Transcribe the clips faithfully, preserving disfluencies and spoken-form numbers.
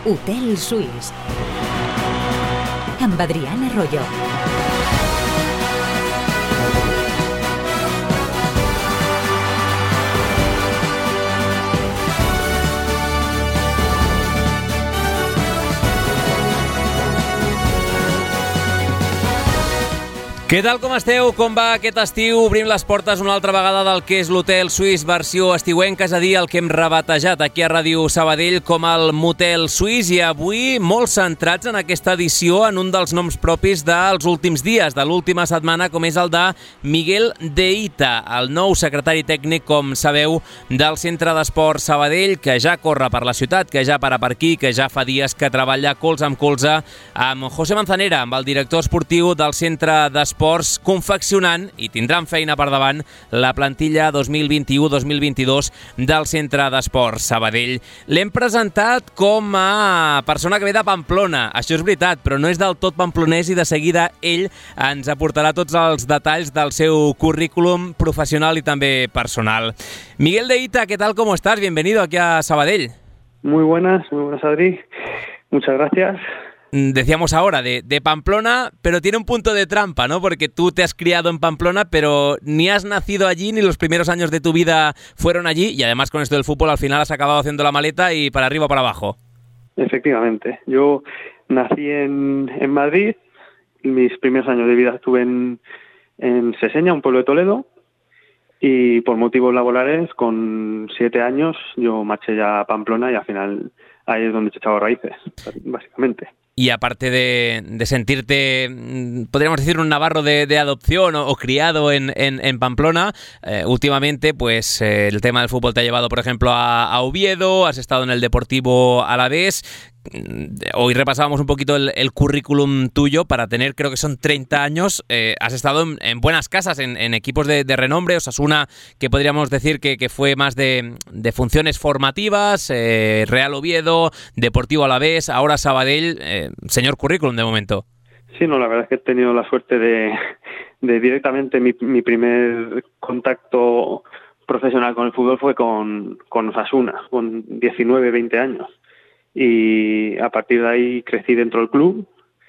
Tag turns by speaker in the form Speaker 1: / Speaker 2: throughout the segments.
Speaker 1: Hotel Suís amb Adrián Arroyo.
Speaker 2: Què tal, com esteu? Com va aquest estiu? Obrim les portes una altra vegada del que és l'Hotel Suís versió estiuenca, és a dir, el que hem rebatejat aquí a Ràdio Sabadell com el Motel Suís, i avui molt centrats en aquesta edició en un dels noms propis dels últims dies, de l'última setmana, com és el de Miguel de Hita, el nou secretari tècnic, com sabeu, del Centre d'Esport Sabadell, que ja corre per la ciutat, que ja para per aquí, que ja fa dies que treballa colze amb colze amb José Manzanera, amb el director esportiu del Centre d'Esport, confeccionant, i tindran feina per davant, la plantilla dos mil vint-i-u dos mil vint-i-dos del Centre d'Esport Sabadell. L'hem presentat com a persona que ve de Pamplona, això és veritat, però no és del tot pamplonès, i de seguida ell ens aportarà tots els detalls del seu currículum professional i també personal. Miguel de Hita, ¿qué tal? ¿Cómo estás? Bienvenido aquí a Sabadell.
Speaker 3: Muy buenas, muy buenas, Adri. Muchas gracias.
Speaker 2: Decíamos ahora, de, de Pamplona, pero tiene un punto de trampa, ¿no? Porque tú te has criado en Pamplona, pero ni has nacido allí, ni los primeros años de tu vida fueron allí, y además con esto del fútbol al final has acabado haciendo la maleta y para arriba o para abajo.
Speaker 3: Efectivamente. Yo nací en, en Madrid, mis primeros años de vida estuve en, en Seseña, un pueblo de Toledo, y por motivos laborales, con siete años, yo marché ya a Pamplona y al final ahí es donde he echado raíces, básicamente.
Speaker 2: Y aparte de, de sentirte, podríamos decir, un navarro de, de adopción o, o criado en, en, en Pamplona, eh, últimamente pues eh, el tema del fútbol te ha llevado, por ejemplo, a, a Oviedo, has estado en el Deportivo Alavés. Hoy repasábamos un poquito el, el currículum tuyo para tener, creo que son treinta años. Eh, has estado en, en buenas casas, en, en equipos de, de renombre. Osasuna, que podríamos decir que, que fue más de, de funciones formativas, eh, Real Oviedo, Deportivo Alavés, ahora Sabadell. Eh, señor currículum de momento.
Speaker 3: Sí, no, la verdad es que he tenido la suerte de, de directamente mi, mi primer contacto profesional con el fútbol fue con, con Osasuna, con diecinueve, veinte años. Y a partir de ahí crecí dentro del club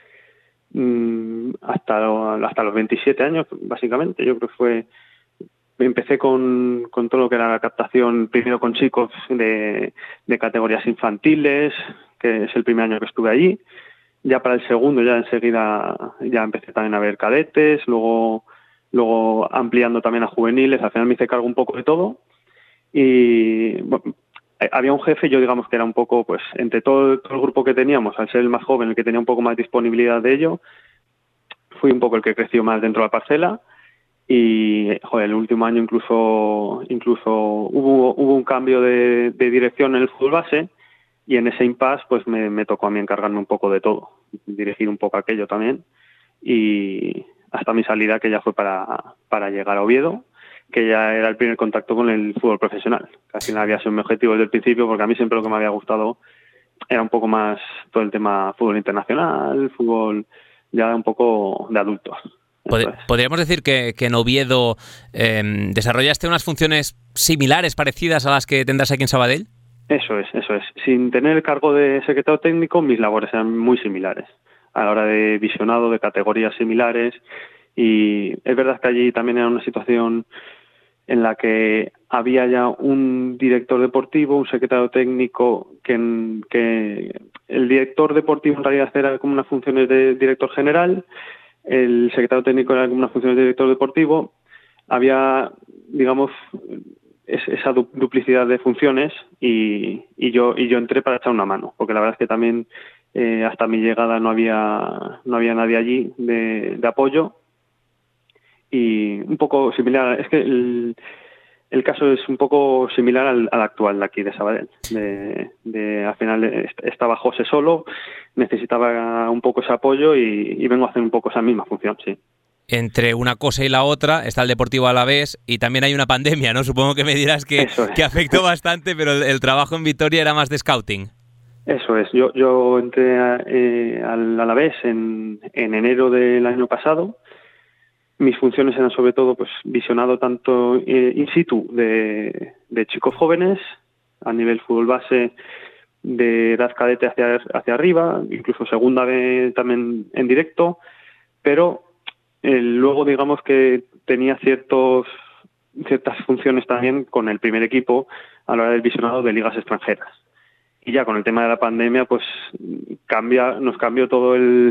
Speaker 3: hasta, hasta los veintisiete años, básicamente. Yo creo que fue... Empecé con, con todo lo que era la captación, primero con chicos de, de categorías infantiles, que es el primer año que estuve allí. Ya para el segundo, ya enseguida ya empecé también a ver cadetes, luego, luego ampliando también a juveniles. Al final me hice cargo un poco de todo. Y... bueno, había un jefe, yo digamos que era un poco, pues, entre todo, todo el grupo que teníamos, al ser el más joven, el que tenía un poco más disponibilidad de ello, fui un poco el que creció más dentro de la parcela. Y, joder, el último año incluso incluso hubo hubo un cambio de, de dirección en el fútbol base, y en ese impasse pues me, me tocó a mí encargarme un poco de todo, dirigir un poco aquello también, y hasta mi salida, que ya fue para, para llegar a Oviedo, que ya era el primer contacto con el fútbol profesional, que al final había sido mi objetivo desde el principio, porque a mí siempre lo que me había gustado era un poco más todo el tema fútbol internacional, fútbol ya un poco de adultos.
Speaker 2: Pod- Podríamos decir que, que en Oviedo eh, desarrollaste unas funciones similares, parecidas a las que tendrás aquí en Sabadell.
Speaker 3: Eso es, eso es. Sin tener el cargo de secretario técnico, mis labores eran muy similares, a la hora de visionado de categorías similares. Y es verdad que allí también era una situación en la que había ya un director deportivo, un secretario técnico, que, que el director deportivo en realidad era como unas funciones de director general, el secretario técnico era como unas funciones de director deportivo. Había, digamos, es, esa du- duplicidad de funciones, y, y yo y yo entré para echar una mano, porque la verdad es que también eh, hasta mi llegada no había no había nadie allí de, de apoyo. Y un poco similar, es que el, el caso es un poco similar al, al actual de aquí de Sabadell. De, de, al final estaba José solo, necesitaba un poco ese apoyo, y, y vengo a hacer un poco esa misma función, sí.
Speaker 2: Entre una cosa y la otra está el Deportivo Alavés, y también hay una pandemia, ¿no? Supongo que me dirás que,
Speaker 3: es.
Speaker 2: que afectó bastante, pero el, el trabajo en Vitoria era más de scouting.
Speaker 3: Eso es, yo, yo entré a, eh, al Alavés en, en enero del año pasado. Mis funciones eran sobre todo pues visionado tanto eh, in situ de, de chicos jóvenes a nivel fútbol base, de edad cadete hacia, hacia arriba, incluso segunda vez también en directo, pero eh, luego digamos que tenía ciertos ciertas funciones también con el primer equipo a la hora del visionado de ligas extranjeras. Y ya con el tema de la pandemia, pues cambia, nos cambió todo el,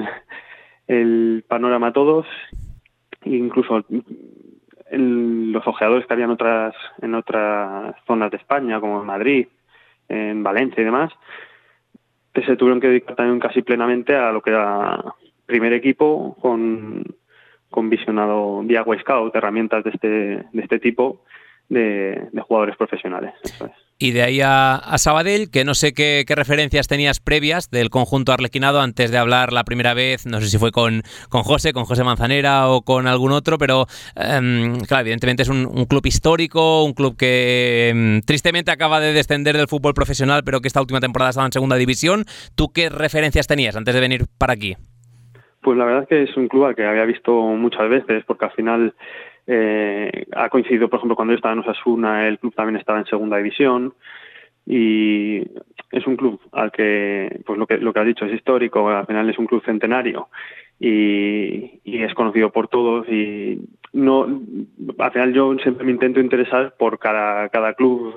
Speaker 3: el panorama a todos, incluso en los ojeadores que había en otras, en otras zonas de España, como en Madrid, en Valencia y demás, que se tuvieron que dedicar también casi plenamente a lo que era primer equipo con con visionado vía Scout, herramientas de este de este tipo de, de jugadores profesionales. Eso es.
Speaker 2: Y de ahí a, a Sabadell, que no sé qué, qué referencias tenías previas del conjunto arlequinado antes de hablar la primera vez, no sé si fue con, con José, con José Manzanera o con algún otro, pero um, claro, evidentemente es un, un club histórico, un club que um, tristemente acaba de descender del fútbol profesional, pero que esta última temporada estaba en segunda división. ¿Tú qué referencias tenías antes de venir para aquí?
Speaker 3: Pues la verdad es que es un club al que había visto muchas veces, porque al final eh, ha coincidido, por ejemplo, cuando yo estaba en Osasuna, el club también estaba en segunda división, y es un club al que, pues lo que lo que has dicho, es histórico, al final es un club centenario y, y es conocido por todos, y no, al final yo siempre me intento interesar por cada, cada club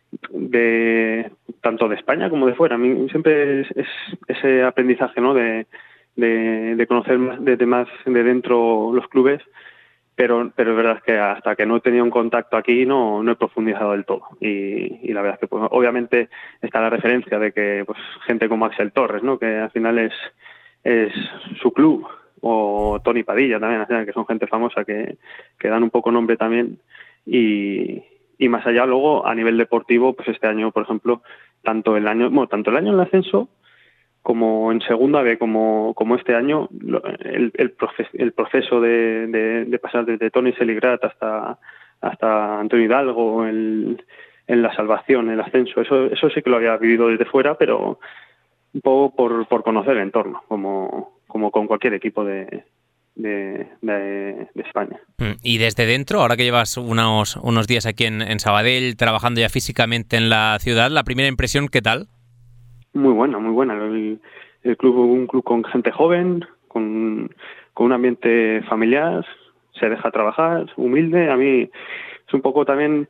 Speaker 3: de tanto de España como de fuera. A mí siempre es, es ese aprendizaje, ¿no?, de De, de conocer más de, de más de dentro los clubes, pero pero es verdad que hasta que no he tenido un contacto aquí no, no he profundizado del todo, y, y la verdad es que pues, obviamente está la referencia de que pues gente como Axel Torres, ¿no?, que al final es es su club, o Tony Padilla también, al final, que son gente famosa que, que dan un poco nombre también, y, y más allá luego a nivel deportivo, pues este año por ejemplo, tanto el año bueno tanto el año en el ascenso como en segunda B, como, como este año, el, el, proces, el proceso de, de, de pasar desde Tony Seligrat hasta, hasta Antonio Hidalgo, el, en la salvación, el ascenso, eso, eso sí que lo había vivido desde fuera, pero un poco por, por conocer el entorno, como, como con cualquier equipo de, de, de, de España.
Speaker 2: Y desde dentro, ahora que llevas unos, unos días aquí en, en Sabadell, trabajando ya físicamente en la ciudad, la primera impresión, ¿qué tal?
Speaker 3: Muy buena, muy buena. El, el club, un club con gente joven, con, con un ambiente familiar, se deja trabajar, humilde. A mí es un poco también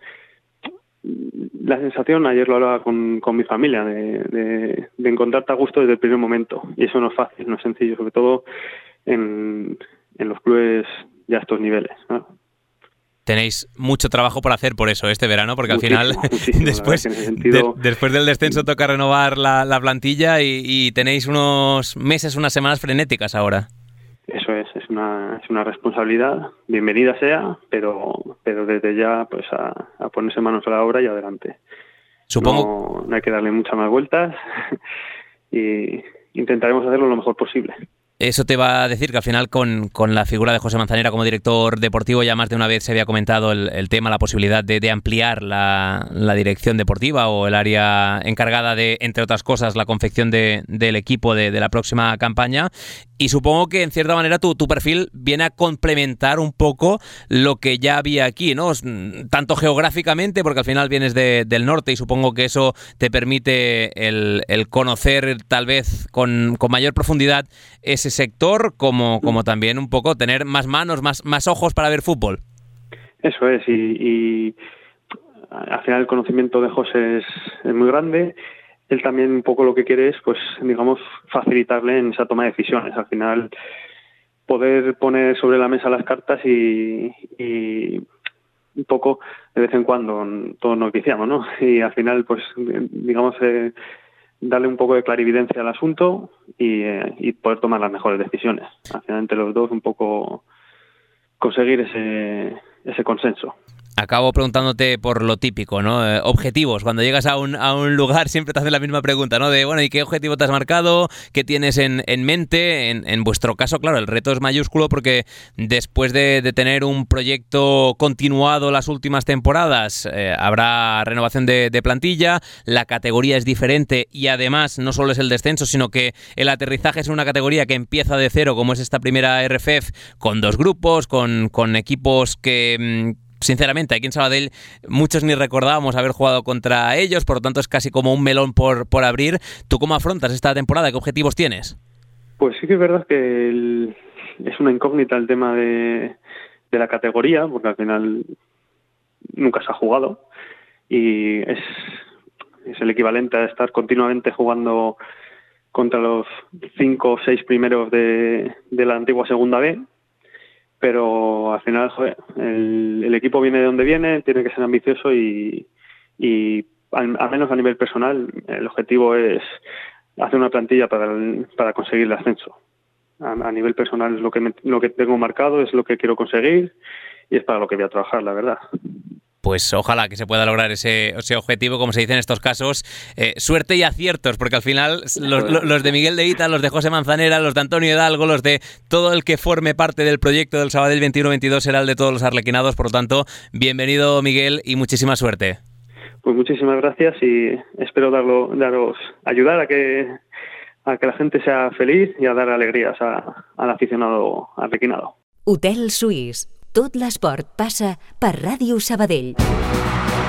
Speaker 3: la sensación, ayer lo hablaba con, con mi familia, de, de, de encontrarte a gusto desde el primer momento. Y eso no es fácil, no es sencillo, sobre todo en, en los clubes ya a estos niveles, ¿no?
Speaker 2: Tenéis mucho trabajo por hacer por eso este verano, porque
Speaker 3: muchísimo,
Speaker 2: al final
Speaker 3: muchísimo,
Speaker 2: después,
Speaker 3: sentido...
Speaker 2: de, después del descenso toca renovar la, la plantilla y, y tenéis unos meses, unas semanas frenéticas ahora.
Speaker 3: Eso es, es una, es una responsabilidad, bienvenida sea, pero pero desde ya pues a, a ponerse manos a la obra y adelante.
Speaker 2: Supongo.
Speaker 3: No, no hay que darle muchas más vueltas y intentaremos hacerlo lo mejor posible.
Speaker 2: Eso te va a decir que al final con, con la figura de José Manzanera como director deportivo ya más de una vez se había comentado el, el tema, la posibilidad de, de ampliar la, la dirección deportiva o el área encargada de, entre otras cosas, la confección de, del equipo de, de la próxima campaña. Y supongo que en cierta manera tu, tu perfil viene a complementar un poco lo que ya había aquí, ¿no? Tanto geográficamente, porque al final vienes de, del norte y supongo que eso te permite el, el conocer tal vez con, con mayor profundidad ese sector, como, como también un poco tener más manos, más, más ojos para ver fútbol.
Speaker 3: Eso es, y, y al final el conocimiento de José es, es muy grande. Él también un poco lo que quiere es, pues, digamos, facilitarle en esa toma de decisiones. Al final, poder poner sobre la mesa las cartas y, y un poco, de vez en cuando, todos nos viciamos, ¿no? Y al final, pues, digamos, eh, darle un poco de clarividencia al asunto y, eh, y poder tomar las mejores decisiones. Al final, entre los dos, un poco conseguir ese, ese consenso.
Speaker 2: Acabo preguntándote por lo típico, ¿no? Eh, objetivos. Cuando llegas a un, a un lugar siempre te hacen la misma pregunta, ¿no? De, bueno, ¿y qué objetivo te has marcado? ¿Qué tienes en, en mente? En, en vuestro caso, claro, el reto es mayúsculo porque después de, de tener un proyecto continuado las últimas temporadas, eh, habrá renovación de, de plantilla, la categoría es diferente y además no solo es el descenso, sino que el aterrizaje es una categoría que empieza de cero, como es esta primera R F E F, con dos grupos, con, con equipos que... sinceramente, aquí en Sabadell muchos ni recordábamos haber jugado contra ellos, por lo tanto es casi como un melón por, por abrir. ¿Tú cómo afrontas esta temporada? ¿Qué objetivos tienes?
Speaker 3: Pues sí que es verdad que el, es una incógnita el tema de, de la categoría, porque al final nunca se ha jugado y es, es el equivalente a estar continuamente jugando contra los cinco o seis primeros de, de la antigua Segunda B, pero al final, joder, el, el equipo viene de donde viene, tiene que ser ambicioso y, y al, al menos a nivel personal, el objetivo es hacer una plantilla para, el, para conseguir el ascenso. A, a nivel personal es lo que, me, lo que tengo marcado, es lo que quiero conseguir y es para lo que voy a trabajar, la verdad.
Speaker 2: Pues ojalá que se pueda lograr ese, ese objetivo, como se dice en estos casos, eh, suerte y aciertos, porque al final los, los de Miguel de Ita, los de José Manzanera, los de Antonio Hidalgo, los de todo el que forme parte del proyecto del Sabadell veintiuno veintidós será el de todos los arlequinados. Por lo tanto, bienvenido Miguel y muchísima suerte.
Speaker 3: Pues muchísimas gracias y espero darlo, daros, ayudar a que, a que la gente sea feliz y a dar alegrías a, al aficionado arlequinado.
Speaker 1: Hotel Suís. Tot l'esport passa per Ràdio Sabadell.